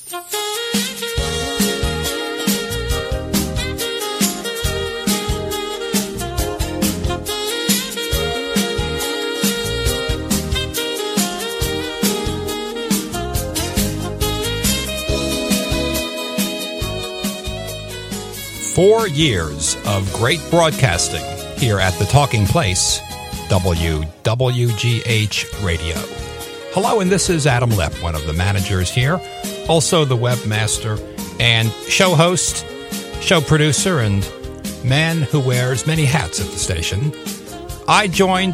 4 years of great broadcasting here at the Talking Place, WWGH Radio. Hello, and this is Adam Lipp, one of the managers here, also the webmaster and show host, show producer, and man who wears many hats at the station. I joined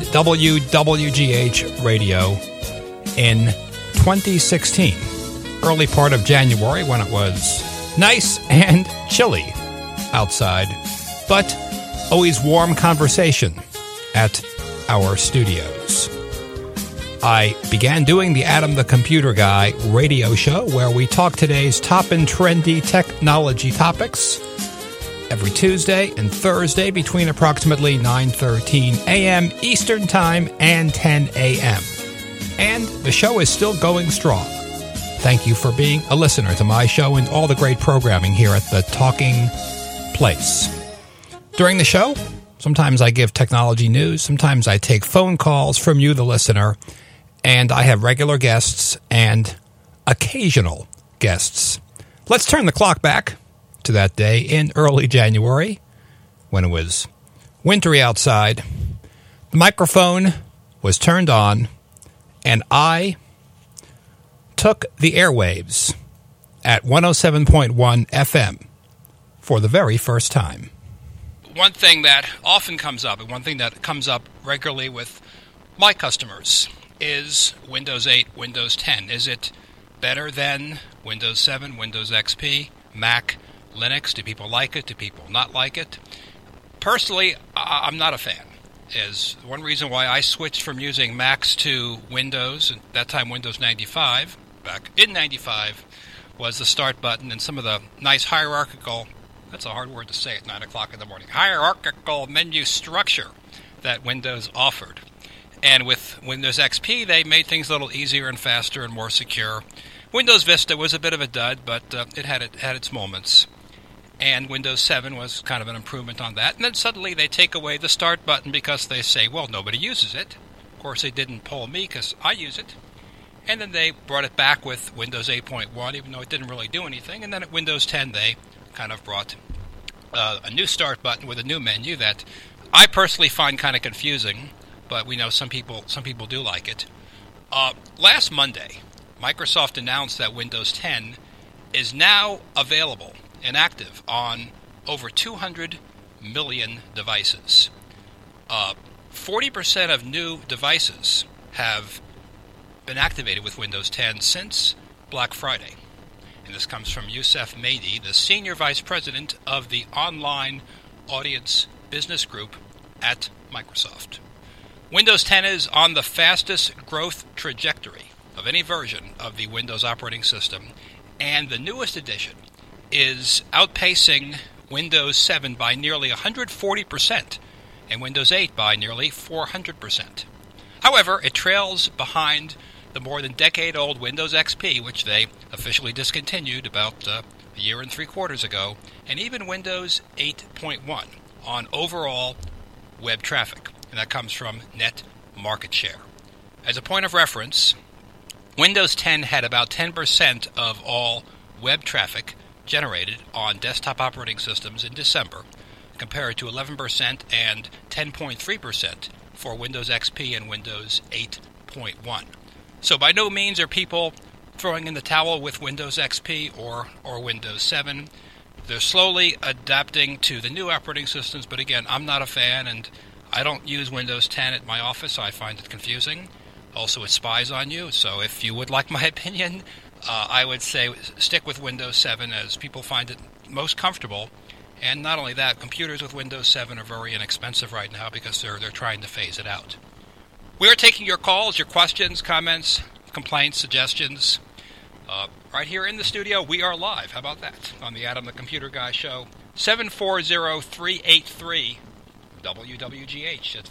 WWGH Radio in 2016, early part of January when it was nice and chilly outside, but always warm conversation at our studios. I began doing the Adam the Computer Guy radio show where we talk today's top and trendy technology topics every Tuesday and Thursday between approximately 9:13 a.m. Eastern Time and 10 a.m. And the show is still going strong. Thank you for being a listener to my show and all the great programming here at the Talking Place. During the show, sometimes I give technology news, sometimes I take phone calls from you, the listener, and I have regular guests and occasional guests. Let's turn the clock back to that day in early January when it was wintry outside. The microphone was turned on, and I took the airwaves at 107.1 FM for the very first time. One thing that often comes up, and one thing that comes up regularly with my customers, is Windows 8, Windows 10. Is it better than Windows 7, Windows XP, Mac, Linux? Do people like it? Do people not like it? Personally, I'm not a fan. Is one reason why I switched from using Macs to Windows, at that time Windows 95, back in 95, was the start button and some of the nice hierarchical, that's a hard word to say at 9 o'clock in the morning, hierarchical menu structure that Windows offered. And with Windows XP, they made things a little easier and faster and more secure. Windows Vista was a bit of a dud, but it had its moments. And Windows 7 was kind of an improvement on that. And then suddenly they take away the start button because they say, well, nobody uses it. Of course, they didn't poll me because I use it. And then they brought it back with Windows 8.1, even though it didn't really do anything. And then at Windows 10, they kind of brought a new start button with a new menu that I personally find kind of confusing, but we know some people do like it. Last Monday, Microsoft announced that Windows 10 is now available and active on over 200 million devices. 40% of new devices have been activated with Windows 10 since Black Friday. And this comes from Youssef Mehdi, the Senior Vice President of the Online Audience Business Group at Microsoft. Windows 10 is on the fastest growth trajectory of any version of the Windows operating system, and the newest edition is outpacing Windows 7 by nearly 140% and Windows 8 by nearly 400%. However, it trails behind the more than decade-old Windows XP, which they officially discontinued about a year and 3/4 ago, and even Windows 8.1 on overall web traffic, and that comes from Net Market Share. As a point of reference, Windows 10 had about 10% of all web traffic generated on desktop operating systems in December, compared to 11% and 10.3% for Windows XP and Windows 8.1. So by no means are people throwing in the towel with Windows XP or Windows 7. They're slowly adapting to the new operating systems, but again, I'm not a fan, and I don't use Windows 10 at my office, so I find it confusing. Also, it spies on you, so if you would like my opinion, I would say stick with Windows 7 as people find it most comfortable. And not only that, computers with Windows 7 are very inexpensive right now because they're trying to phase it out. We are taking your calls, your questions, comments, complaints, suggestions. Right here in the studio, we are live. How about that? On the Adam the Computer Guy Show. 740-383-WWGH. That's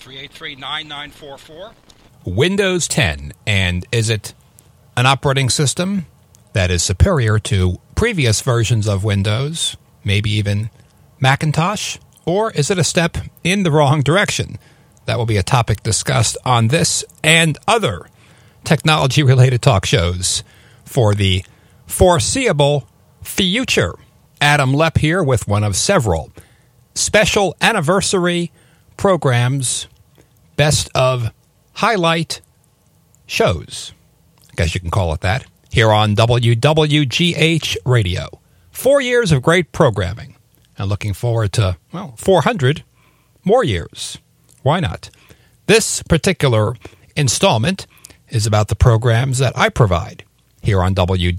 383-9944. Windows 10. And is it an operating system that is superior to previous versions of Windows, maybe even Macintosh? Or is it a step in the wrong direction? That will be a topic discussed on this and other technology-related talk shows for the foreseeable future. Adam Lepp here with one of several special anniversary programs, best of highlight shows, I guess you can call it that, here on WWGH Radio. 4 years of great programming, and looking forward to, 400 more years. Why not? This particular installment is about the programs that I provide here on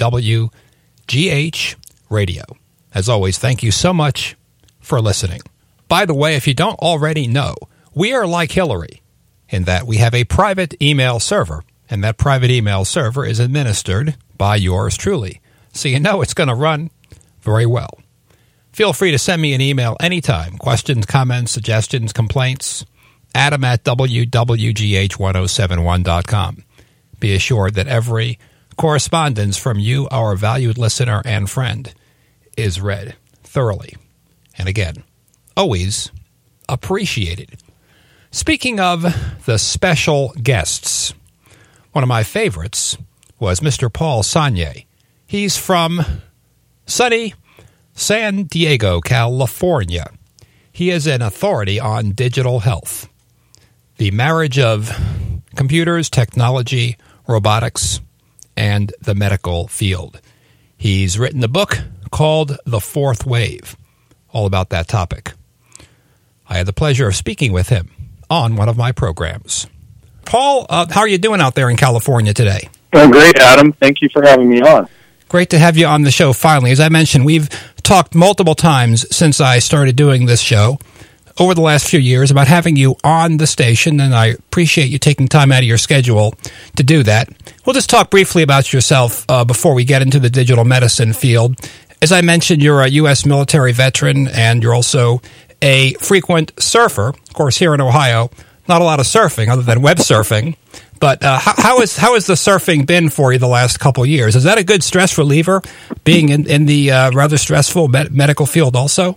WWGH Radio. As always, thank you so much for listening. By the way, if you don't already know, we are like Hillary in that we have a private email server, and that private email server is administered by yours truly. So you know it's going to run very well. Feel free to send me an email anytime. Questions, comments, suggestions, complaints. Adam at WWGH1071.com. Be assured that every correspondence from you, our valued listener and friend, is read thoroughly. And again, always appreciated. Speaking of the special guests, one of my favorites was Mr. Paul Sonnier. He's from sunny San Diego, California. He is an authority on digital health, the marriage of computers, technology, robotics, and the medical field. He's written a book called The Fourth Wave, all about that topic. I had the pleasure of speaking with him on one of my programs. Paul, how are you doing out there in California today? Oh, great, Adam. Thank you for having me on. Great to have you on the show finally. As I mentioned, we've talked multiple times since I started doing this show over the last few years about having you on the station, and I appreciate you taking time out of your schedule to do that. We'll just talk briefly about yourself before we get into the digital medicine field. As I mentioned, you're a U.S. military veteran, and you're also a frequent surfer. Of course, here in Ohio, not a lot of surfing other than web surfing. But how has the surfing been for you the last couple of years? Is that a good stress reliever, being in the rather stressful medical field also?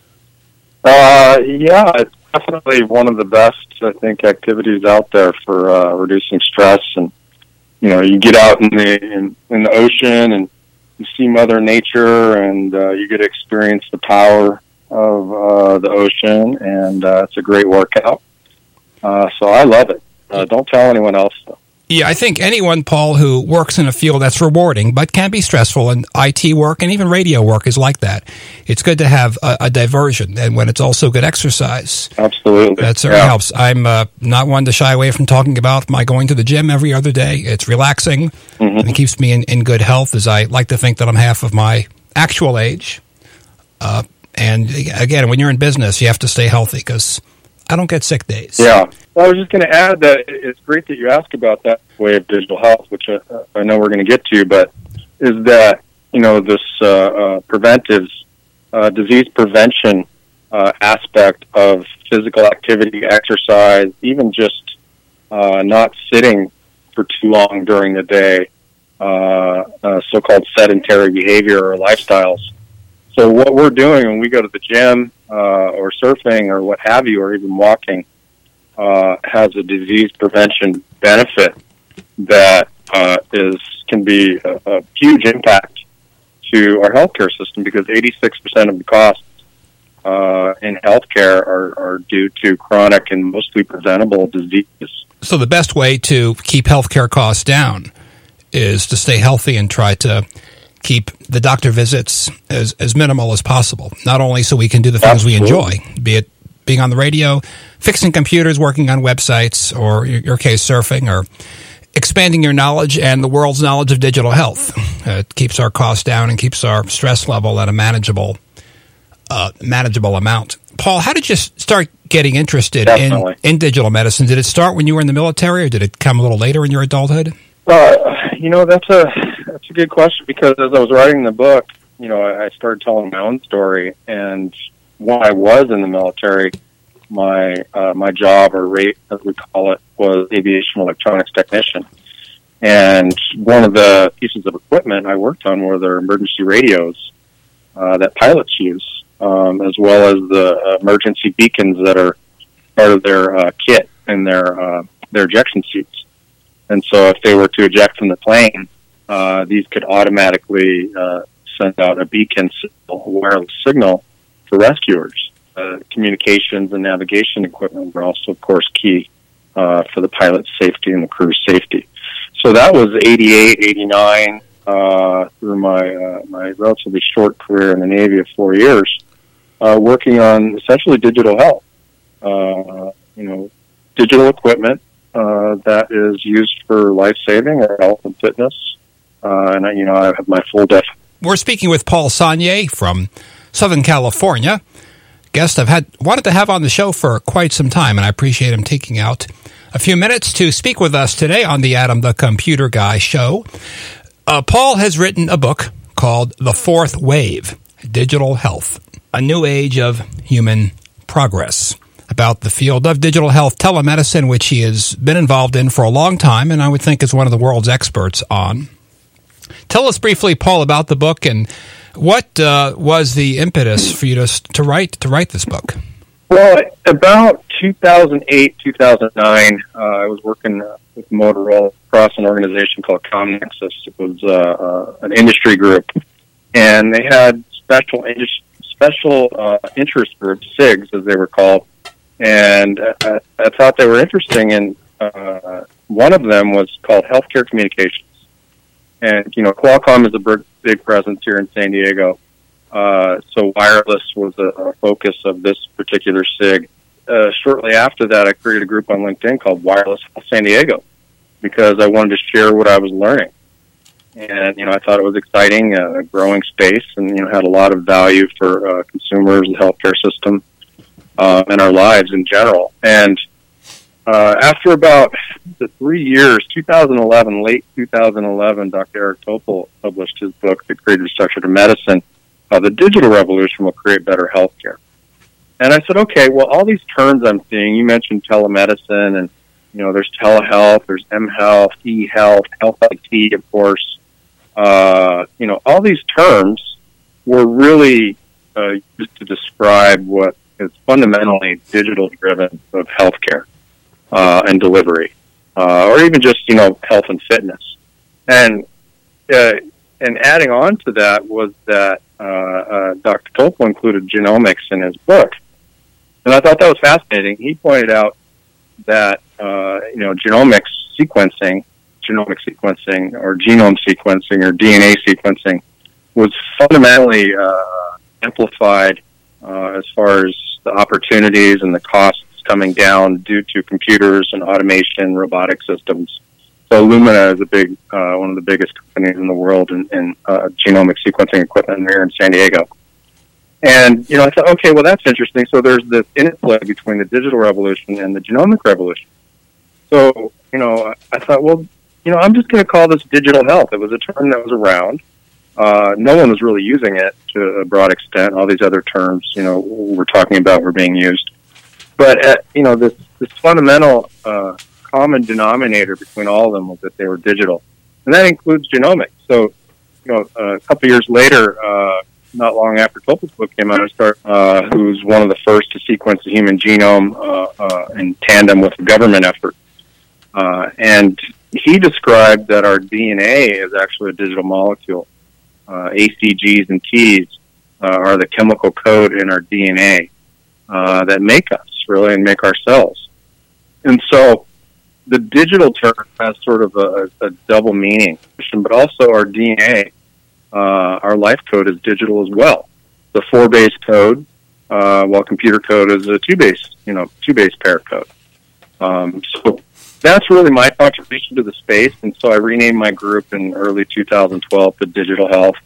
Yeah, it's definitely one of the best, I think, activities out there for reducing stress. And you get out in the ocean and you see Mother Nature, and you get to experience the power of the ocean, and it's a great workout. So I love it. Don't tell anyone else, though. Yeah, I think anyone, Paul, who works in a field that's rewarding but can be stressful, and IT work and even radio work is like that. It's good to have a diversion, and when it's also good exercise. Absolutely. That certainly helps. I'm not one to shy away from talking about my going to the gym every other day. It's relaxing, and it keeps me in good health, as I like to think that I'm half of my actual age. And again, when you're in business, you have to stay healthy because I don't get sick days. Yeah. Well, I was just going to add that it's great that you ask about that way of digital health, which I know we're going to get to, but is that, this preventive disease prevention aspect of physical activity, exercise, even just not sitting for too long during the day, so-called sedentary behavior or lifestyles. So what we're doing when we go to the gym or surfing or what have you, or even walking, has a disease prevention benefit that can be a huge impact to our healthcare system, because 86% of the costs in healthcare are due to chronic and mostly preventable diseases. So the best way to keep healthcare costs down is to stay healthy and try to keep the doctor visits as minimal as possible, not only so we can do the things we enjoy, be it being on the radio, fixing computers, working on websites, or in your case, surfing, or expanding your knowledge and the world's knowledge of digital health. It keeps our costs down and keeps our stress level at a manageable amount. Paul, how did you start getting interested in digital medicine? Did it start when you were in the military, or did it come a little later in your adulthood? That's a good question, because as I was writing the book, I started telling my own story. And when I was in the military, my job, or rate as we call it, was aviation electronics technician. And one of the pieces of equipment equipment I worked on were their emergency radios that pilots use, as well as the emergency beacons that are part of their kit and their ejection seats. And so if they were to eject from the plane, these could automatically send out a beacon signal, a wireless signal for rescuers. Communications and navigation equipment were also, of course, key for the pilot's safety and the crew's safety. So that was 88, 89, through my relatively short career in the Navy of 4 years, working on essentially digital health. Digital equipment that is used for life-saving or health and fitness. And I have my full def. We're speaking with Paul Sonnier from Southern California. Guest I've wanted to have on the show for quite some time, and I appreciate him taking out a few minutes to speak with us today on the Adam the Computer Guy show. Paul has written a book called The Fourth Wave, Digital Health, a new age of human progress, about the field of digital health telemedicine, which he has been involved in for a long time, and I would think is one of the world's experts on. Tell us briefly, Paul, about the book and what was the impetus for you to write this book? Well, about 2008, 2009, I was working with Motorola across an organization called ComNexus. It was an industry group, and they had special interest groups, SIGs, as they were called, and I thought they were interesting, and one of them was called Healthcare Communications. And, Qualcomm is a big presence here in San Diego. So wireless was a focus of this particular SIG. Shortly after that, I created a group on LinkedIn called Wireless San Diego because I wanted to share what I was learning. And, I thought it was exciting, a growing space, and, had a lot of value for consumers, the healthcare system, and our lives in general. And after about 3 years, 2011, late 2011, Dr. Eric Topol published his book, The Creative Structure to Medicine, The Digital Revolution Will Create Better Healthcare. And I said, okay, well, all these terms I'm seeing, you mentioned telemedicine, and, there's telehealth, there's mHealth, eHealth, Health IT, of course. All these terms were really used to describe what is fundamentally digital-driven of healthcare. And delivery, or even just, health and fitness. And adding on to that was that Dr. Topol included genomics in his book. And I thought that was fascinating. He pointed out that, genomic sequencing or genome sequencing or DNA sequencing was fundamentally amplified as far as the opportunities and the costs coming down due to computers and automation, robotic systems. So Illumina is one of the biggest companies in the world in genomic sequencing equipment here in San Diego. And, I thought, okay, well, that's interesting. So there's this interplay between the digital revolution and the genomic revolution. So, I thought, well, I'm just going to call this digital health. It was a term that was around. No one was really using it to a broad extent. All these other terms, we're talking about were being used. But, this fundamental common denominator between all of them was that they were digital. And that includes genomics. So, a couple years later, not long after Topol's book came out, who's one of the first to sequence the human genome in tandem with a government effort. And he described that our DNA is actually a digital molecule. ACGs and Ts are the chemical code in our DNA that make us, really, and make our cells. And so the digital term has sort of a double meaning, but also our DNA, our life code is digital as well. The 4-base code, while computer code is a 2-base pair code. So that's really my contribution to the space, and so I renamed my group in early 2012 to Digital Health,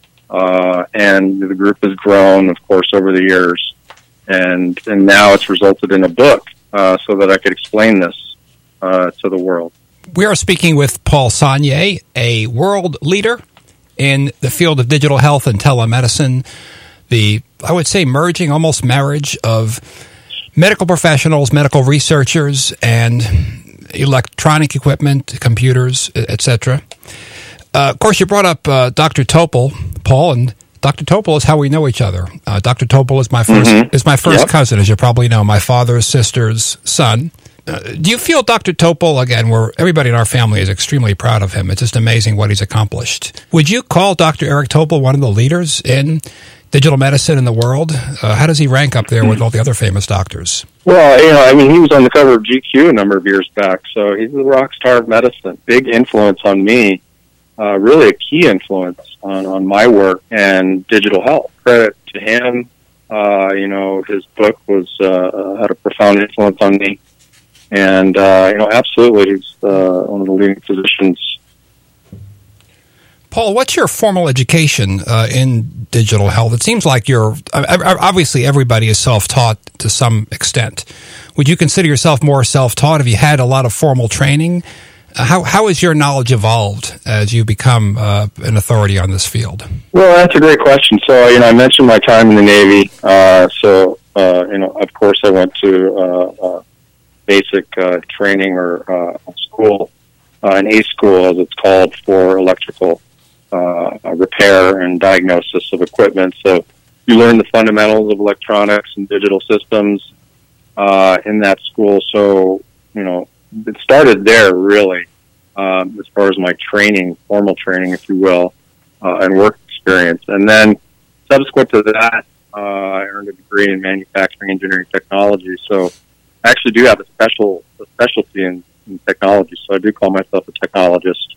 and the group has grown, of course, over the years, and now it's resulted in a book so that I could explain this to the world. We are speaking with Paul Sonnier, a world leader in the field of digital health and telemedicine, I would say, almost marriage of medical professionals, medical researchers, and electronic equipment, computers, etc. Of course, you brought up Dr. Topol, Paul, and Dr. Topol is how we know each other. Dr. Topol is my first cousin, as you probably know, my father's sister's son. Do you feel Dr. Topol, again, where everybody in our family is extremely proud of him? It's just amazing what he's accomplished. Would you call Dr. Eric Topol one of the leaders in digital medicine in the world? How does he rank up there with all the other famous doctors? Well, he was on the cover of GQ a number of years back, so he's a rock star of medicine. Big influence on me, really a key influence on my work and digital health. Credit to him. His book had a profound influence on me. And, absolutely, he's one of the leading physicians. Paul, what's your formal education in digital health? It seems like obviously everybody is self-taught to some extent. Would you consider yourself more self-taught? Have you had a lot of formal training? How has your knowledge evolved as you become an authority on this field? Well, that's a great question. So, I mentioned my time in the Navy. Of course, I went to basic training or school, an A school, as it's called, for electrical repair and diagnosis of equipment. So you learn the fundamentals of electronics and digital systems in that school. So, it started there, really, as far as my training, formal training, if you will, and work experience. And then subsequent to that, I earned a degree in manufacturing engineering technology. So I actually do have a specialty in technology, so I do call myself a technologist.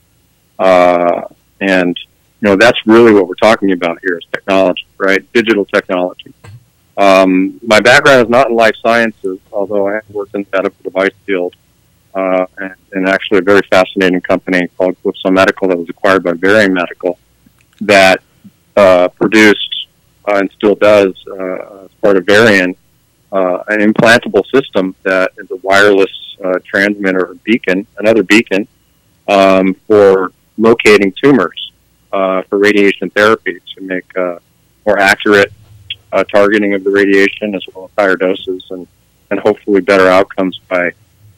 That's really what we're talking about here is technology, right? Digital technology. My background is not in life sciences, although I have worked in the medical device field, and actually a very fascinating company called Calypso Medical that was acquired by Varian Medical that produced and still does, as part of Varian, an implantable system that is a wireless transmitter beacon, another beacon, for locating tumors for radiation therapy to make more accurate targeting of the radiation as well as higher doses and hopefully better outcomes by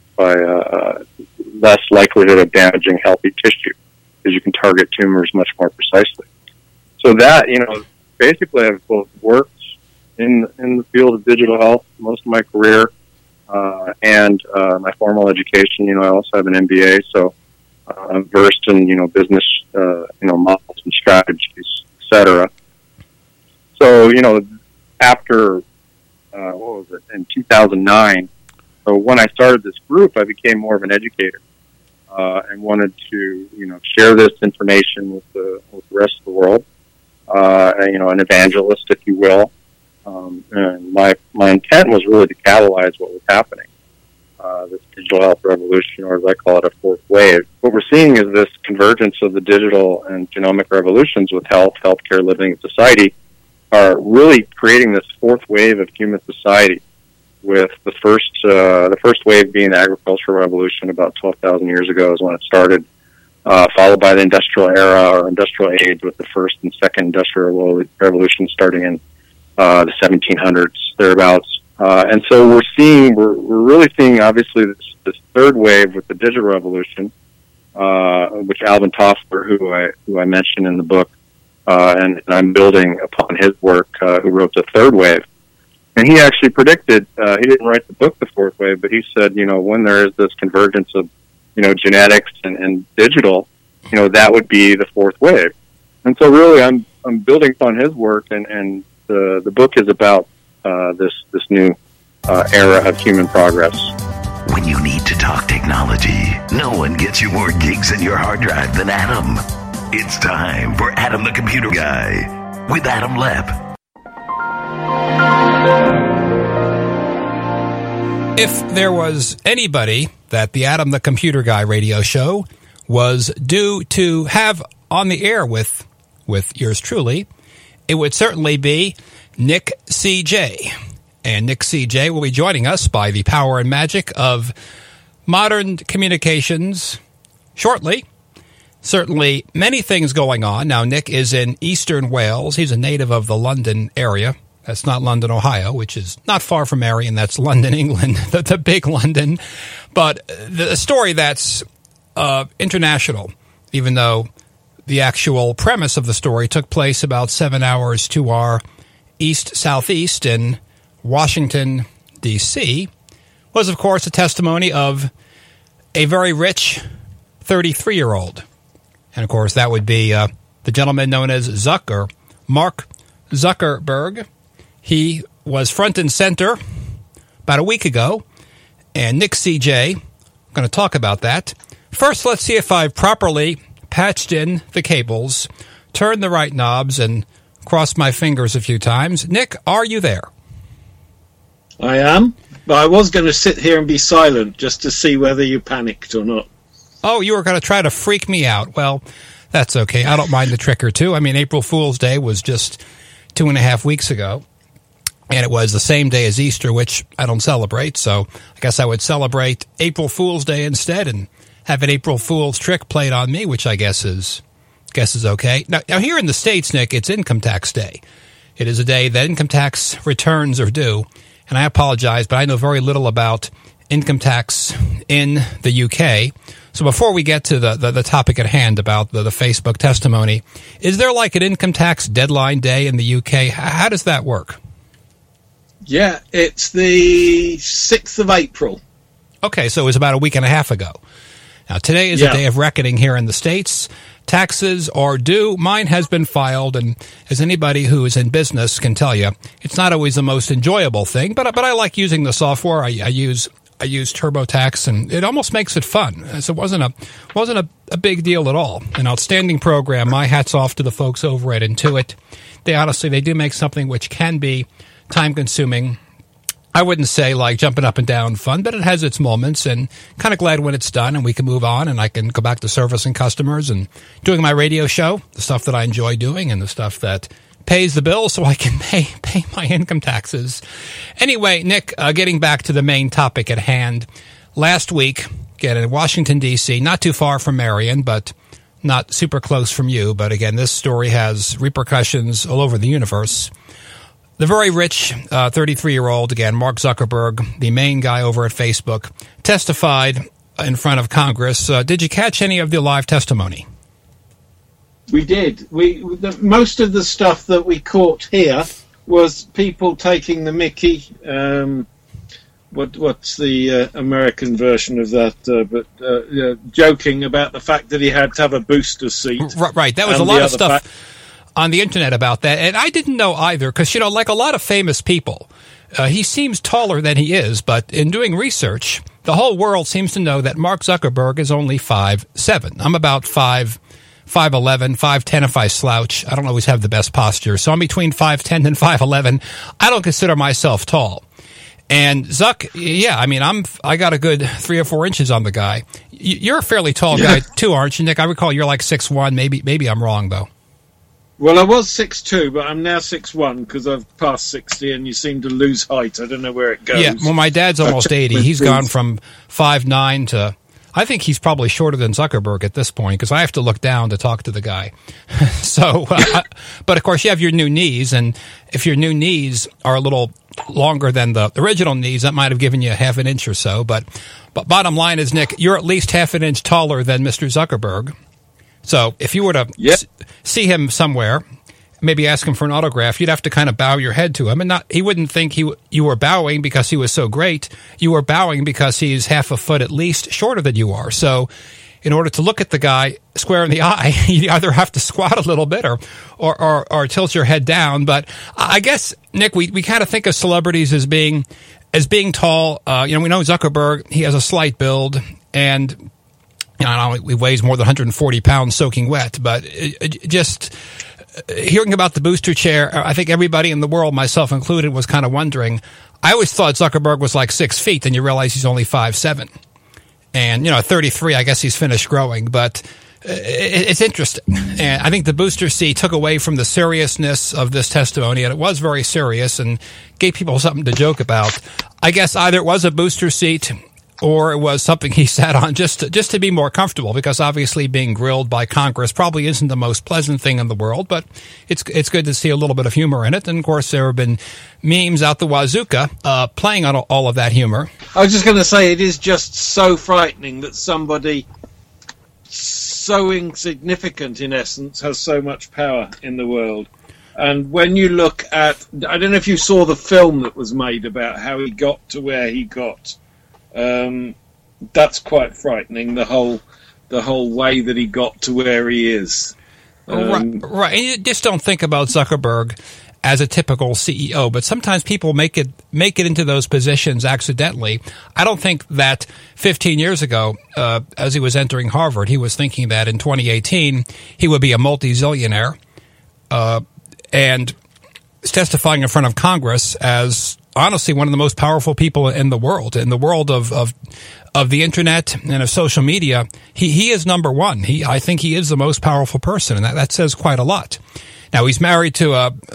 less likelihood of damaging healthy tissue because you can target tumors much more precisely. So that, basically I've both worked in the field of digital health most of my career, and my formal education. I also have an MBA, so I'm versed in business, models and strategies, etc. So after in 2009, so when I started this group, I became more of an educator and wanted to share this information with the rest of the world. An evangelist, if you will. And my intent was really to catalyze what was happening, this digital health revolution, or as I call it, a fourth wave. What we're seeing is this convergence of the digital and genomic revolutions with healthcare, living, and society are really creating this fourth wave of human society, with the first wave being the agricultural revolution about 12,000 years ago is when it started, followed by the industrial era or industrial age with the first and second industrial revolution starting in the 1700s, thereabouts. And so we're really seeing, obviously, this third wave with the digital revolution, which Alvin Toffler, who I mentioned in the book, and I'm building upon his work, who wrote the third wave. And he actually predicted, he didn't write the book, The Fourth Wave, but he said, when there is this convergence of, genetics and digital, that would be the fourth wave. And so really I'm building upon his work, and the book is about this new era of human progress. When you need to talk technology, no one gets you more gigs in your hard drive than Adam. It's time for Adam the Computer Guy with Adam Lepp. If there was anybody that the Adam the Computer Guy radio show was due to have on the air with yours truly, it would certainly be Nick C.J. And Nick C.J. will be joining us by the power and magic of modern communications shortly. Certainly many things going on. Now, Nick is in eastern Wales. He's a native of the London area. That's not London, Ohio, which is not far from Marion. That's London, England, the big London. But the story that's international, even though the actual premise of the story took place about 7 hours to our east-southeast in Washington, D.C., was, of course, a testimony of a very rich 33-year-old. And, of course, that would be the gentleman known as Mark Zuckerberg. He was front and center about a week ago, and Nick CJ, I'm going to talk about that. First, let's see if I've properly patched in the cables, turned the right knobs, and crossed my fingers a few times. Nick, are you there? I am, but I was going to sit here and be silent just to see whether you panicked or not. Oh, you were going to try to freak me out. Well, that's okay. I don't mind the trick or two. I mean, April Fool's Day was just 2.5 weeks ago, and it was the same day as Easter, which I don't celebrate, so I guess I would celebrate April Fool's Day instead and have an April Fool's trick played on me, which I guess is okay. Now here in the States, Nick, it's Income Tax Day. It is a day that income tax returns are due, and I apologize, but I know very little about income tax in the UK. So before we get to the topic at hand about the Facebook testimony, is there like an income tax deadline day in the UK? How does that work? Yeah, it's the 6th of April. Okay, so it was about a week and a half ago. Now, today is a day of reckoning here in the States. Taxes are due. Mine has been filed, and as anybody who is in business can tell you, it's not always the most enjoyable thing, but I like using the software. I use TurboTax, and it almost makes it fun. So it wasn't a big deal at all. An outstanding program. My hat's off to the folks over at Intuit. They do make something which can be time-consuming. I wouldn't say like jumping up and down fun, but it has its moments, and kind of glad when it's done and we can move on and I can go back to servicing customers and doing my radio show, the stuff that I enjoy doing and the stuff that pays the bills so I can pay my income taxes. Anyway, Nick, getting back to the main topic at hand. Last week, again, in Washington, D.C., not too far from Marion, but not super close from you. But again, this story has repercussions all over the universe. The very rich 33-year-old, again, Mark Zuckerberg, the main guy over at Facebook, testified in front of Congress. Did you catch any of the live testimony? We did. Most of the stuff that we caught here was people taking the mickey. What's the American version of that? Joking about the fact that he had to have a booster seat. Right. That was a lot of stuff on the internet about that, and I didn't know either, because, like a lot of famous people, he seems taller than he is, but in doing research, the whole world seems to know that Mark Zuckerberg is only 5'7". I'm about 5'11", 5'10" if I slouch. I don't always have the best posture, so I'm between 5'10" and 5'11". I don't consider myself tall. And Zuck, I got a good 3 or 4 inches on the guy. You're a fairly tall guy too, aren't you, Nick? I recall you're like 6'1". Maybe I'm wrong, though. Well, I was 6'2", but I'm now 6'1", because I've passed 60, and you seem to lose height. I don't know where it goes. Yeah, well, my dad's almost 80. He's gone from 5'9" to... I think he's probably shorter than Zuckerberg at this point, because I have to look down to talk to the guy. So, but of course, you have your new knees, and if your new knees are a little longer than the original knees, that might have given you half an inch or so. But bottom line is, Nick, you're at least half an inch taller than Mr. Zuckerberg. So if you were to see him somewhere, maybe ask him for an autograph, you'd have to kind of bow your head to him. And he wouldn't think you were bowing because he was so great. You were bowing because he's half a foot at least shorter than you are. So in order to look at the guy square in the eye, you either have to squat a little bit or tilt your head down. But I guess, Nick, we kind of think of celebrities as being tall. We know Zuckerberg, he has a slight build, and he weighs more than 140 pounds soaking wet, but just hearing about the booster chair, I think everybody in the world, myself included, was kind of wondering. I always thought Zuckerberg was like 6 feet, then you realize he's only 5'7". And, at 33, I guess he's finished growing, but it's interesting. And I think the booster seat took away from the seriousness of this testimony, and it was very serious and gave people something to joke about. I guess either it was a booster seat or it was something he sat on just to be more comfortable, because obviously being grilled by Congress probably isn't the most pleasant thing in the world, but it's good to see a little bit of humor in it. And, of course, there have been memes out the wazooka playing on all of that humor. I was just going to say, it is just so frightening that somebody so insignificant, in essence, has so much power in the world. And when you look at, I don't know if you saw the film that was made about how he got to where he got. That's quite frightening. The whole way that he got to where he is. Right. And you just don't think about Zuckerberg as a typical CEO, but sometimes people make it into those positions accidentally. I don't think that 15 years ago, as he was entering Harvard, he was thinking that in 2018 he would be a multi-zillionaire, and testifying in front of Congress as honestly one of the most powerful people in the world of the internet and of social media. He is number one. I think he is the most powerful person, and that says quite a lot. Now, he's married to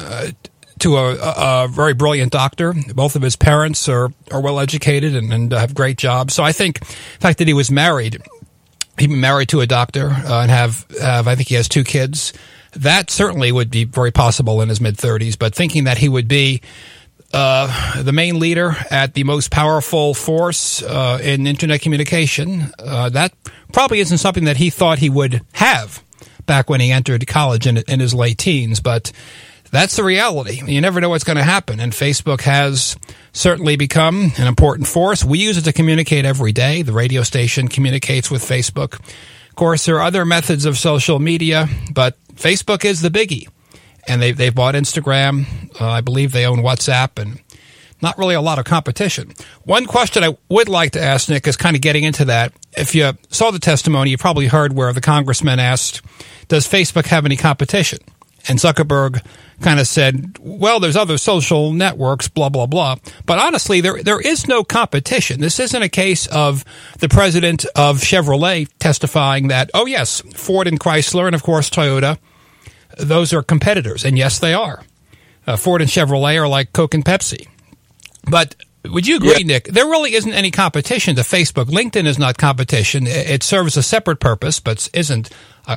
a very brilliant doctor. Both of his parents are well educated and have great jobs. So I think the fact that he was married to a doctor and have I think he has 2 kids, that certainly would be very possible in his mid-30s. But thinking that he would be the main leader at the most powerful force in internet communication, that probably isn't something that he thought he would have back when he entered college in his late teens. But that's the reality. You never know what's going to happen. And Facebook has certainly become an important force. We use it to communicate every day. The radio station communicates with Facebook. Of course, there are other methods of social media, but Facebook is the biggie. And they've bought Instagram. I believe they own WhatsApp, and not really a lot of competition. One question I would like to ask, Nick, is kind of getting into that. If you saw the testimony, you probably heard where the congressman asked, does Facebook have any competition? And Zuckerberg kind of said, well, there's other social networks, blah, blah, blah. But honestly, there is no competition. This isn't a case of the president of Chevrolet testifying that, oh, yes, Ford and Chrysler and, of course, Toyota, those are competitors. And, yes, they are. Ford and Chevrolet are like Coke and Pepsi. But would you agree, Nick, there really isn't any competition to Facebook? LinkedIn is not competition. It serves a separate purpose, but isn't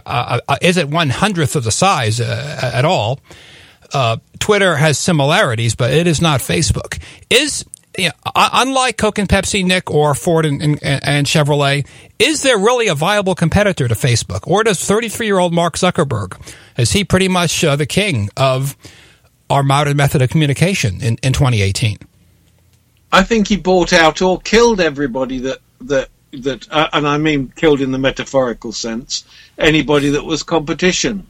1/100th of the size at all. Twitter has similarities, but it is not Facebook. Unlike Coke and Pepsi, Nick, or Ford and Chevrolet, is there really a viable competitor to Facebook? Or does 33-year-old Mark Zuckerberg, is he pretty much the king of our modern method of communication in 2018? I think he bought out or killed everybody that and I mean killed in the metaphorical sense, anybody that was competition.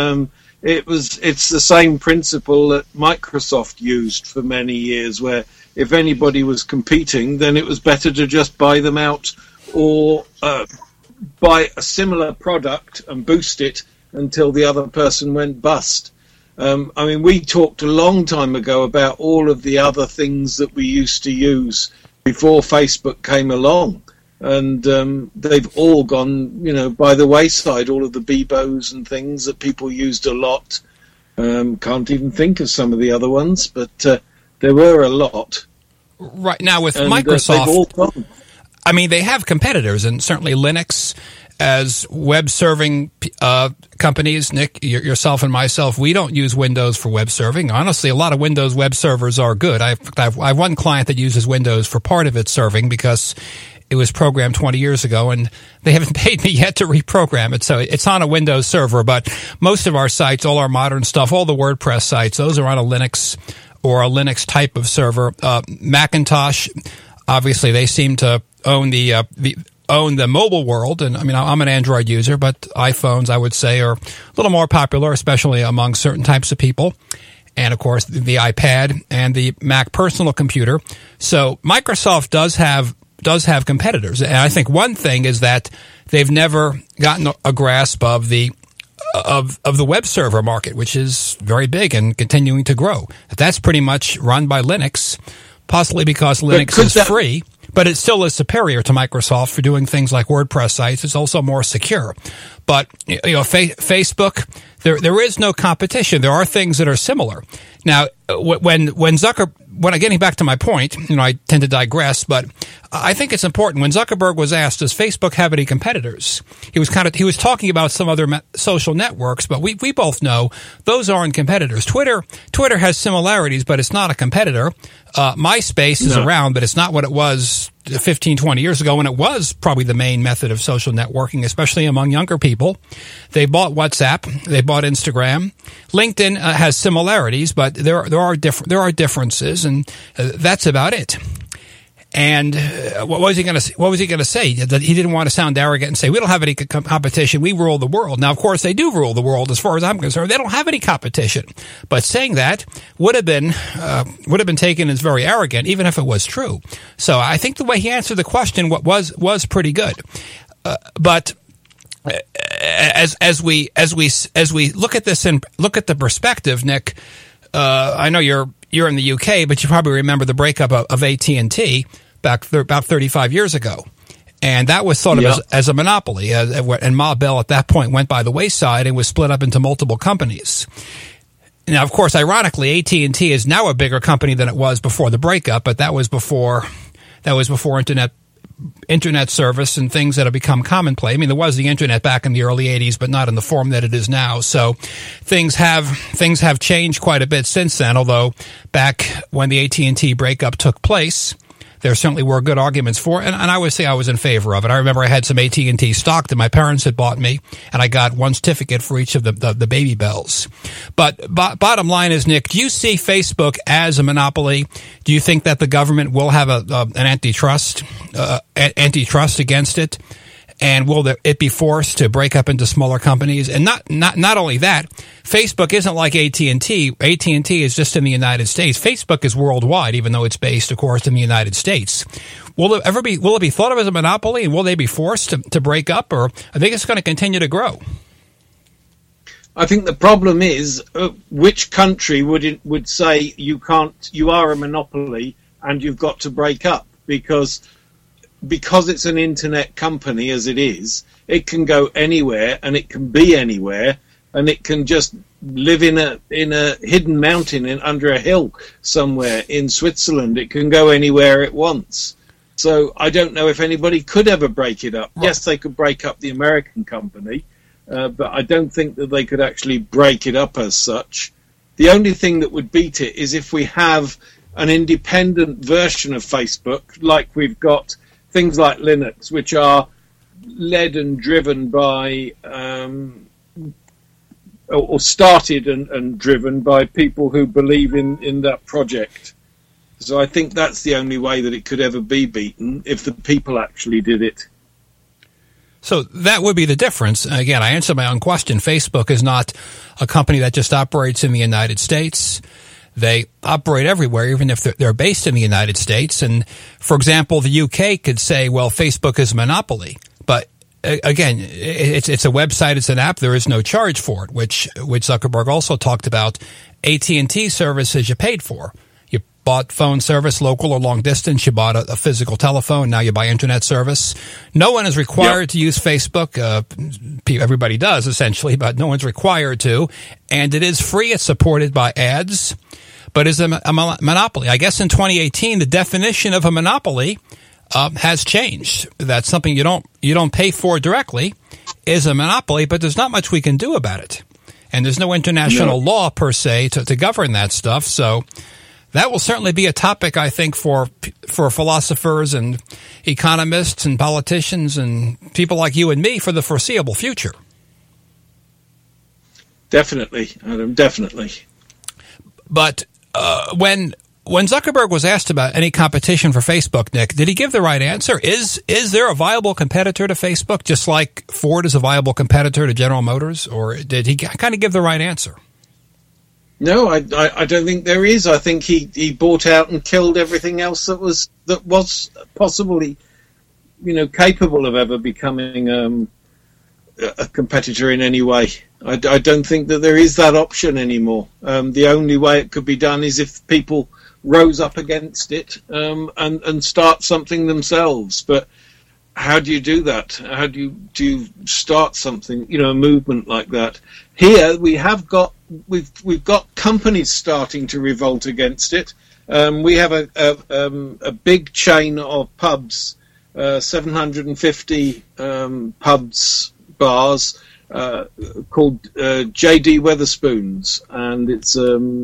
It's the same principle that Microsoft used for many years, where if anybody was competing, then it was better to just buy them out or buy a similar product and boost it until the other person went bust. I mean, we talked a long time ago about all of the other things that we used to use before Facebook came along. And they've all gone, by the wayside, all of the Bebos and things that people used a lot. Can't even think of some of the other ones, but there were a lot. Right now with Microsoft, they've all gone. I mean, they have competitors, and certainly Linux as web serving companies. Nick, yourself and myself, we don't use Windows for web serving. Honestly, a lot of Windows web servers are good. I have one client that uses Windows for part of its serving because it was programmed 20 years ago, and they haven't paid me yet to reprogram it. So it's on a Windows server, but most of our sites, all our modern stuff, all the WordPress sites, those are on a Linux or a Linux type of server. Macintosh, obviously, they seem to own the mobile world. And I mean, I'm an Android user, but iPhones, I would say, are a little more popular, especially among certain types of people. And of course, the iPad and the Mac personal computer. So Microsoft does have competitors. And I think one thing is that they've never gotten a grasp of the web server market, which is very big and continuing to grow. That's pretty much run by Linux, possibly because Linux is free, but it still is superior to Microsoft for doing things like WordPress sites. It's also more secure. But Facebook, there is no competition. There are things that are similar. Now, when getting back to my point, I tend to digress, but I think it's important. When Zuckerberg was asked, does Facebook have any competitors? He was talking about some other social networks, but we both know those aren't competitors. Twitter has similarities, but it's not a competitor. MySpace is around, but it's not what it was 15, 20 years ago when it was probably the main method of social networking, especially among younger people. They bought WhatsApp. They bought Instagram. LinkedIn has similarities, but there are differences, and that's about it. And what was he going to say? That he didn't want to sound arrogant and say, we don't have any competition. We rule the world. Now, of course, they do rule the world as far as I'm concerned. They don't have any competition. But saying that would have been taken as very arrogant, even if it was true. So I think the way he answered the question was pretty good. But as we look at this and look at the perspective, Nick, I know you're in the UK, but you probably remember the breakup of AT&T about 35 years ago. And that was thought of as a monopoly. And Ma Bell at that point went by the wayside and was split up into multiple companies. Now, of course, ironically, AT&T is now a bigger company than it was before the breakup, but that was before internet service and things that have become commonplace. I mean, there was the internet back in the early 80s, but not in the form that it is now. So things have changed quite a bit since then, although back when the AT&T breakup took place, there certainly were good arguments for it, and I would say I was in favor of it. I remember I had some AT&T stock that my parents had bought me, and I got one certificate for each of the baby bells. But bottom line is, Nick, do you see Facebook as a monopoly? Do you think that the government will have an antitrust against it? And will it be forced to break up into smaller companies? And not only that, Facebook isn't like AT&T. AT&T is just in the United States. Facebook is worldwide, even though it's based, of course, in the United States. Will it be thought of as a monopoly, and will they be forced to break up, or are they just going to continue to grow? I think the problem is which country would say you are a monopoly and you've got to break up, because it's an internet company as it is, it can go anywhere and it can be anywhere, and it can just live in a hidden mountain under a hill somewhere in Switzerland. It can go anywhere it wants. So I don't know if anybody could ever break it up. Right. Yes, they could break up the American company, but I don't think that they could actually break it up as such. The only thing that would beat it is if we have an independent version of Facebook, like we've got things like Linux, which are led and driven by, or started and driven by people who believe in that project. So I think that's the only way that it could ever be beaten, if the people actually did it. So that would be the difference. Again, I answered my own question. Facebook is not a company that just operates in the United States. They operate everywhere, even if they're based in the United States. And, for example, the UK could say, well, Facebook is a monopoly. But, again, it's a website, it's an app. There is no charge for it, which Zuckerberg also talked about. AT&T services you paid for. You bought phone service, local or long distance. You bought a physical telephone. Now you buy internet service. No one is required to use Facebook. Everybody does, essentially, but no one's required to. And it is free. It's supported by ads. But is a monopoly. I guess in 2018, the definition of a monopoly has changed. That's something you don't pay for directly, is a monopoly, but there's not much we can do about it. And there's no international law per se to govern that stuff. So that will certainly be a topic, I think, for philosophers and economists and politicians and people like you and me for the foreseeable future. Definitely, Adam, definitely. But when Zuckerberg was asked about any competition for Facebook, Nick, did he give the right answer? Is there a viable competitor to Facebook, just like Ford is a viable competitor to General Motors, or did he kind of give the right answer? No, I don't think there is. I think he bought out and killed everything else that was possibly, capable of ever becoming a competitor in any way. I don't think that there is that option anymore. The only way it could be done is if people rose up against it and start something themselves. But how do you do that? How do you start something, a movement like that? Here we've got companies starting to revolt against it, We have a big chain of pubs, 750 pubs, bars, called J.D. Wetherspoons, and it's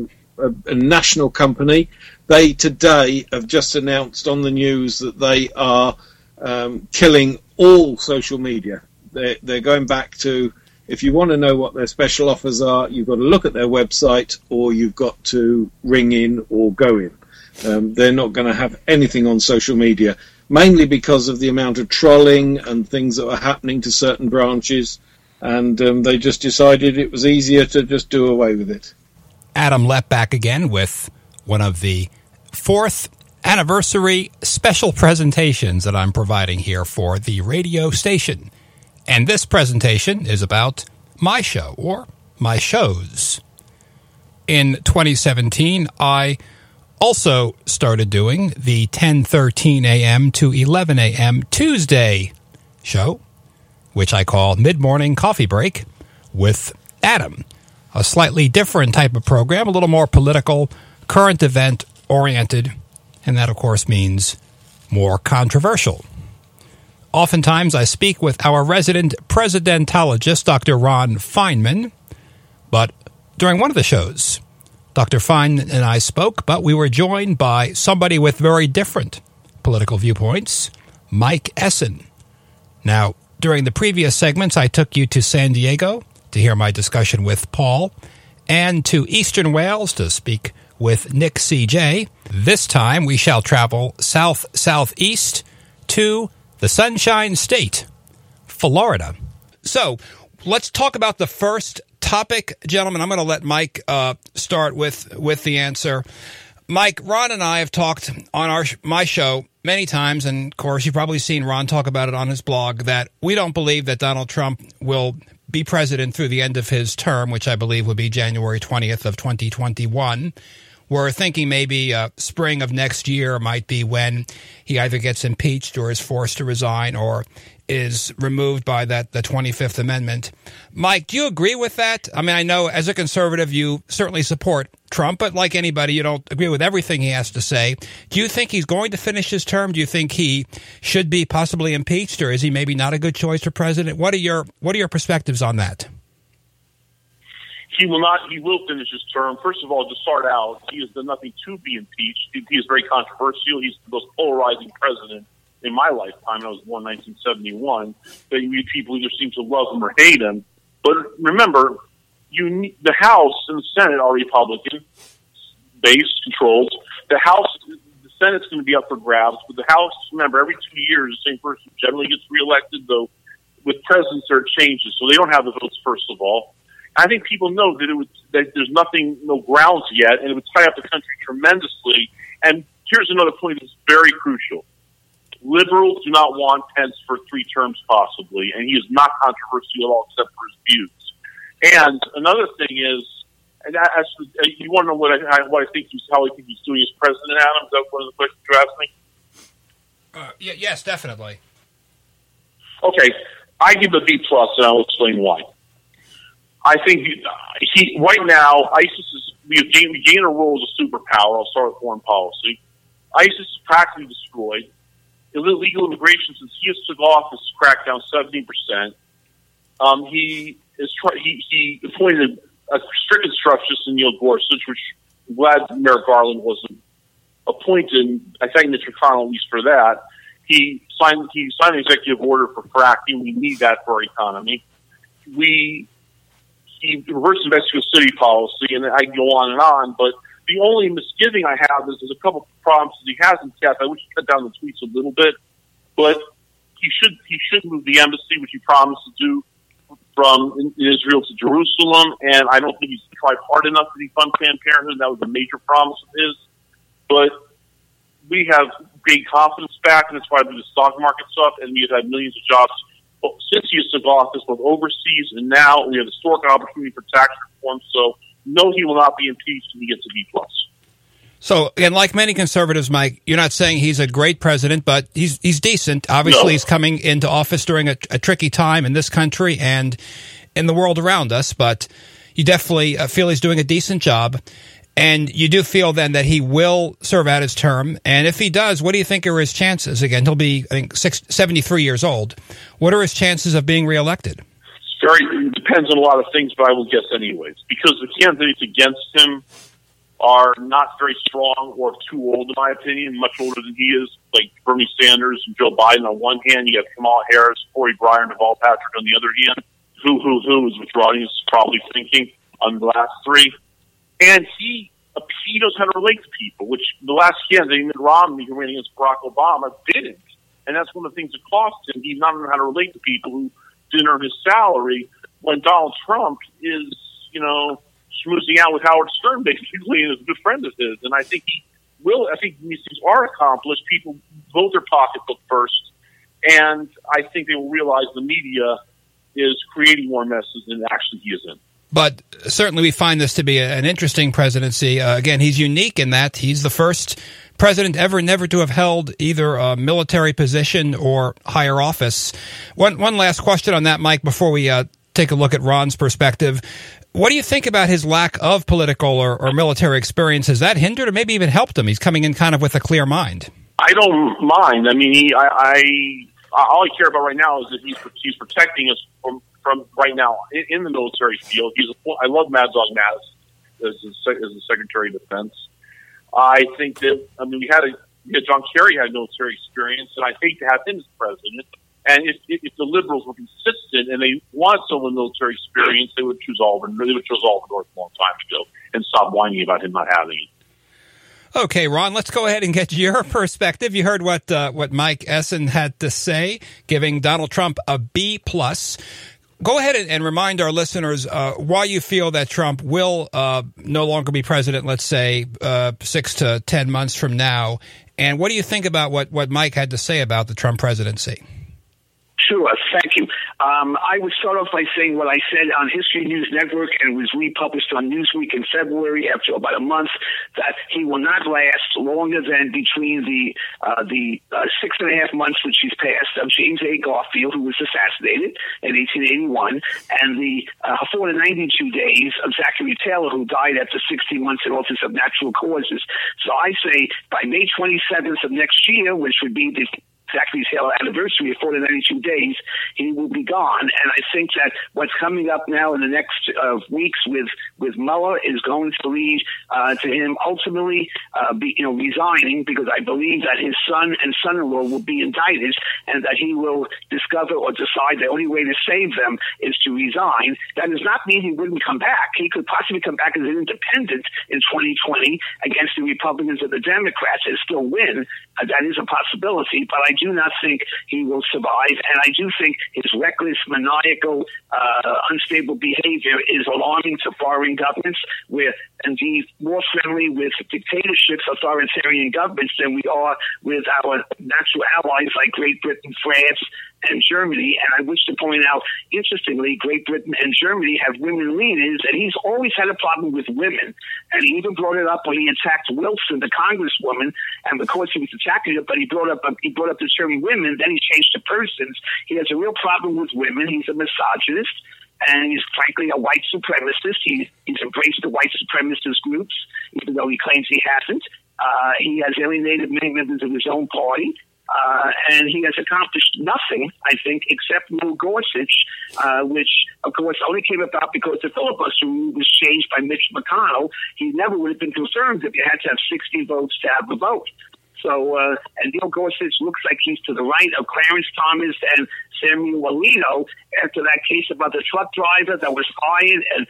a national company. They today have just announced on the news that they are killing all social media. They're going back to, if you want to know what their special offers are, you've got to look at their website, or you've got to ring in or go in. They're not going to have anything on social media, mainly because of the amount of trolling and things that were happening to certain branches, and they just decided it was easier to just do away with it. Adam Lepp back again with one of the 4th anniversary special presentations that I'm providing here for the radio station. And this presentation is about my show, or my shows. In 2017, I also started doing the 10:13 a.m. to 11 a.m. Tuesday show, which I call Mid-Morning Coffee Break with Adam. A slightly different type of program, a little more political, current event oriented, and that, of course, means more controversial. Oftentimes, I speak with our resident presidentologist, Dr. Ron Feinman, but during one of the shows, Dr. Feinman and I spoke, but we were joined by somebody with very different political viewpoints, Mike Essen. Now, during the previous segments, I took you to San Diego to hear my discussion with Paul, and to Eastern Wales to speak with Nick C.J. This time, we shall travel south-southeast to the Sunshine State, Florida. So, let's talk about the first topic, gentlemen. I'm going to let Mike start with the answer. Mike, Ron and I have talked on my show many times, and of course you've probably seen Ron talk about it on his blog, that we don't believe that Donald Trump will be president through the end of his term, which I believe would be January 20th of 2021. We're thinking maybe spring of next year might be when he either gets impeached or is forced to resign or is removed by the 25th Amendment. Mike, do you agree with that? I mean, I know as a conservative you certainly support Trump, but like anybody, you don't agree with everything he has to say. Do you think he's going to finish his term? Do you think he should be possibly impeached, or is he maybe not a good choice for president? What are your perspectives on that? He will not. He will finish his term. First of all, to start out, he has done nothing to be impeached. He is very controversial. He's the most polarizing president in my lifetime. I was born in 1971. That people either seem to love him or hate him. But remember, the House and the Senate are Republican based, controlled. The House, the Senate's going to be up for grabs. But the House, remember, every 2 years, the same person generally gets reelected. Though with presidents, there are changes, so they don't have the votes. First of all. I think people know that there's no grounds yet, and it would tie up the country tremendously. And here's another point that's very crucial. Liberals do not want Pence for 3 terms possibly, and he is not controversial at all except for his views. And another thing is, and you want to know what I think how I think he's doing as president, Adam? Is that one of the questions you asked me? Yes, definitely. Okay, I give a B+, and I'll explain why. I think he right now, ISIS is we gain a role as a superpower. I'll start with foreign policy. ISIS is practically destroyed. Illegal immigration since he has took office cracked down 70%. He appointed a strict instructionist in Neil Gorsuch, which I'm glad Merrick Garland wasn't appointed. I thank Mitch McConnell at least for that. He signed an executive order for fracking. We need that for our economy. He reversed the Mexico City policy, and I can go on, but the only misgiving I have is there's a couple of promises he hasn't kept. I wish he cut down the tweets a little bit, but he should move the embassy, which he promised to do, from Israel to Jerusalem, and I don't think he's tried hard enough to defund Planned Parenthood. That was a major promise of his, but we have gained confidence back, and that's why the stock market's up, and we have had millions of jobs since he took office, both overseas and now. We have a historic opportunity for tax reform. So, no, he will not be impeached when he gets a B+. So, again, like many conservatives, Mike, you're not saying he's a great president, but he's decent. Obviously, no. He's coming into office during a tricky time in this country and in the world around us. But you definitely feel he's doing a decent job. And you do feel then that he will serve out his term. And if he does, what do you think are his chances? Again, he'll be, I think, 73 years old. What are his chances of being reelected? It depends on a lot of things, but I will guess anyways. Because the candidates against him are not very strong or too old, in my opinion, much older than he is, like Bernie Sanders and Joe Biden on one hand. You have Kamala Harris, Cory Bryant, and Deval Patrick on the other hand. Who is what your audience is probably thinking on the last three. And he knows how to relate to people, which the last candidate, Mitt Romney, who ran against Barack Obama, didn't. And that's one of the things that cost him. He's not knowing how to relate to people who didn't earn his salary, when Donald Trump is, schmoozing out with Howard Stern, basically, and is a good friend of his. And I think he will. I think these things are accomplished. People vote their pocketbook first. And I think they will realize the media is creating more messes than actually he is in. But certainly we find this to be an interesting presidency. Again, he's unique in that he's the first president ever never to have held either a military position or higher office. One last question on that, Mike, before we take a look at Ron's perspective. What do you think about his lack of political or military experience? Has that hindered or maybe even helped him? He's coming in kind of with a clear mind. I don't mind. I mean, all I care about right now is that he's protecting us from right now in the military field. I love Mad Dog Mattis as the Secretary of Defense. I think that John Kerry had military experience, and I hate to have him as president. And if the liberals were consistent and they want someone with military experience, they would choose Alvin. They would choose Alvin North a long time ago and stop whining about him not having it. Okay, Ron, let's go ahead and get your perspective. You heard what Mike Essen had to say, giving Donald Trump a B+. Go ahead and remind our listeners why you feel that Trump will no longer be president, let's say, 6 to 10 months from now. And what do you think about what Mike had to say about the Trump presidency? Sure. Thank you. I would start off by saying what I said on History News Network and was republished on Newsweek in February after about a month, that he will not last longer than between the 6.5 months which he's passed of James A. Garfield, who was assassinated in 1881, and the 4 to 92 days of Zachary Taylor, who died after 16 months in office of natural causes. So I say by May 27th of next year, which would be the Zachary Taylor anniversary of 4 to 92 days, he will be gone. And I think that what's coming up now in the next weeks with Mueller is going to lead to him ultimately resigning, because I believe that his son and son-in-law will be indicted, and that he will discover or decide the only way to save them is to resign. That does not mean he wouldn't come back. He could possibly come back as an independent in 2020 against the Republicans and the Democrats and still win. That is a possibility, but I do not think he will survive, and I do think his reckless, maniacal, unstable behavior is alarming to foreign governments. We're indeed more friendly with dictatorships, authoritarian governments, than we are with our natural allies like Great Britain, France, and Germany. And I wish to point out, interestingly, Great Britain and Germany have women leaders, and he's always had a problem with women. And he even brought it up when he attacked Wilson, the congresswoman, and of course he was attacking her, but he brought up the term women, then he changed to persons. He has a real problem with women. He's a misogynist, and he's frankly a white supremacist. He's embraced the white supremacist groups, even though he claims he hasn't. He has alienated many members of his own party. And he has accomplished nothing, I think, except Neil Gorsuch, which, of course, only came about because the filibuster rule was changed by Mitch McConnell. He never would have been confirmed if you had to have 60 votes to have the vote. So, and Neil Gorsuch looks like he's to the right of Clarence Thomas and Samuel Alito after that case about the truck driver that was fired, and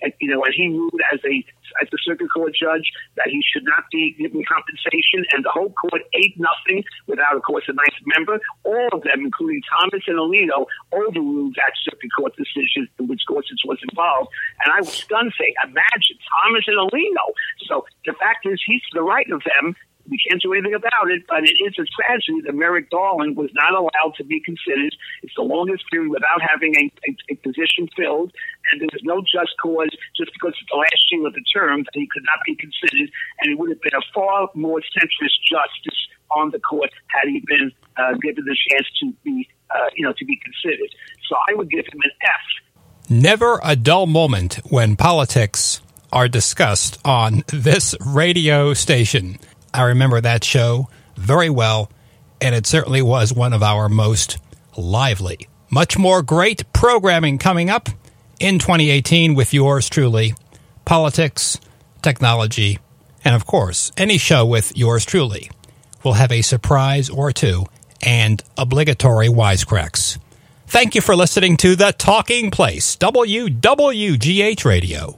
he ruled as the circuit court judge that he should not be given compensation, and the whole court ate nothing without, of course, a ninth member. All of them, including Thomas and Alito, overruled that circuit court decision in which Gorsuch was involved. And I was stunned, saying, imagine Thomas and Alito. So the fact is, he's to the right of them. We can't do anything about it, but it is a tragedy that Merrick Garland was not allowed to be considered. It's the longest period without having a position filled, and there was no just cause just because it's the last year of the term that he could not be considered, and it would have been a far more centrist justice on the court had he been given the chance to be considered. So I would give him an F. Never a dull moment when politics are discussed on this radio station. I remember that show very well, and it certainly was one of our most lively. Much more great programming coming up in 2018 with yours truly, politics, technology, and of course, any show with yours truly will have a surprise or two and obligatory wisecracks. Thank you for listening to The Talking Place, WWGH Radio.